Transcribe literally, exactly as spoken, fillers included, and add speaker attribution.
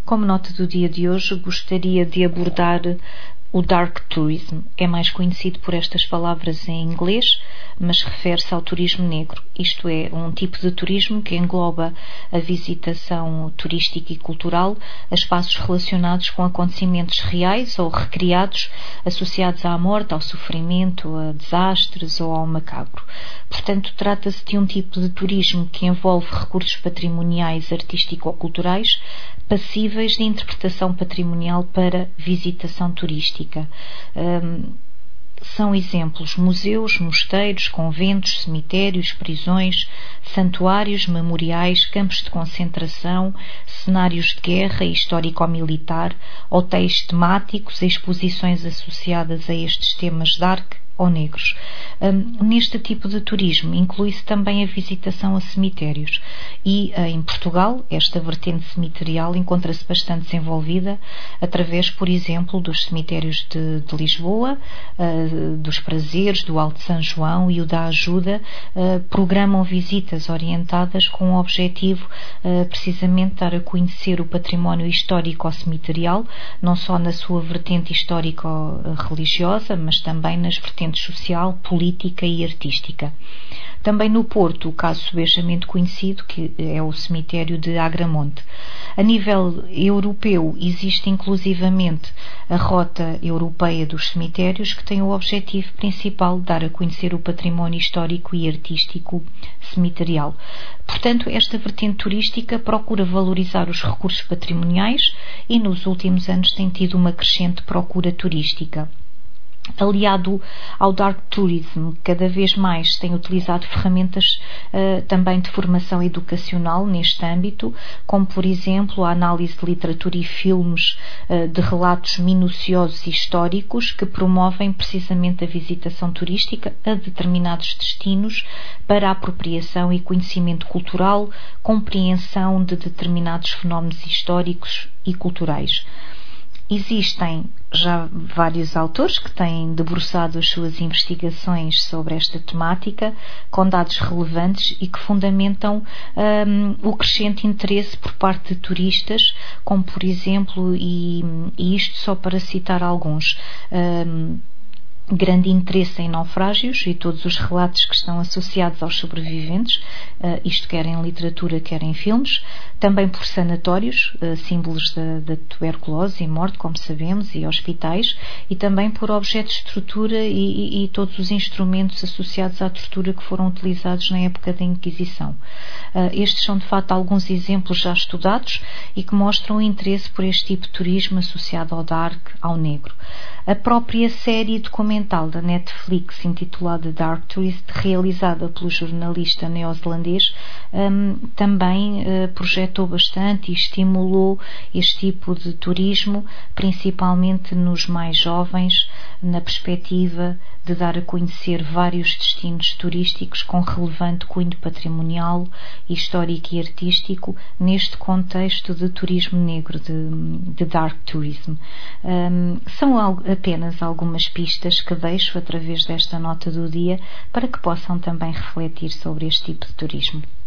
Speaker 1: Como nota do dia de hoje, gostaria de abordar o Dark Tourism. É mais conhecido por estas palavras em inglês, mas refere-se ao turismo negro. Isto é, um tipo de turismo que engloba a visitação turística e cultural a espaços relacionados com acontecimentos reais ou recriados, associados à morte, ao sofrimento, a desastres ou ao macabro. Portanto, trata-se de um tipo de turismo que envolve recursos patrimoniais, artístico-culturais, passíveis de interpretação patrimonial para visitação turística. Um, são exemplos museus, mosteiros, conventos, cemitérios, prisões, santuários, memoriais, campos de concentração, cenários de guerra e histórico-militar, hotéis temáticos, exposições associadas a estes temas dark ou negros. Um, neste tipo de turismo inclui-se também a visitação a cemitérios e uh, em Portugal esta vertente cemiterial encontra-se bastante desenvolvida através, por exemplo, dos cemitérios de, de Lisboa, uh, dos Prazeres, do Alto São João e o da Ajuda, uh, programam visitas orientadas com o objetivo uh, precisamente de dar a conhecer o património histórico cemiterial, não só na sua vertente histórico-religiosa, mas também nas vertentes social, política e artística. Também no Porto, o caso subejamente conhecido, que é o cemitério de Agramonte. A nível europeu, existe inclusivamente a Rota Europeia dos Cemitérios, que tem o objetivo principal de dar a conhecer o património histórico e artístico cemiterial. Portanto, esta vertente turística procura valorizar os recursos patrimoniais e nos últimos anos tem tido uma crescente procura turística. Aliado ao Dark Tourism, cada vez mais tem utilizado ferramentas uh, também de formação educacional neste âmbito, como por exemplo a análise de literatura e filmes uh, de relatos minuciosos e históricos que promovem precisamente a visitação turística a determinados destinos para a apropriação e conhecimento cultural, compreensão de determinados fenómenos históricos e culturais. Existem já vários autores que têm debruçado as suas investigações sobre esta temática com dados relevantes e que fundamentam um, o crescente interesse por parte de turistas, como por exemplo, e, e isto só para citar alguns, um, grande interesse em naufrágios e todos os relatos que estão associados aos sobreviventes, uh, isto quer em literatura, quer em filmes, também por sanatórios, uh, símbolos da, da tuberculose e morte, como sabemos, e hospitais, e também por objetos de tortura e, e, e todos os instrumentos associados à tortura que foram utilizados na época da Inquisição. Uh, estes são de facto alguns exemplos já estudados e que mostram o interesse por este tipo de turismo associado ao dark, ao negro. A própria série documental da Netflix intitulada Dark Tourist, realizada pelo jornalista neozelandês, um, também uh, projetou bastante e estimulou este tipo de turismo, principalmente nos mais jovens, na perspectiva de dar a conhecer vários destinos turísticos com relevante cunho patrimonial, histórico e artístico neste contexto de turismo negro, de, de dark tourism. Um, são apenas algumas pistas que deixo através desta nota do dia para que possam também refletir sobre este tipo de turismo.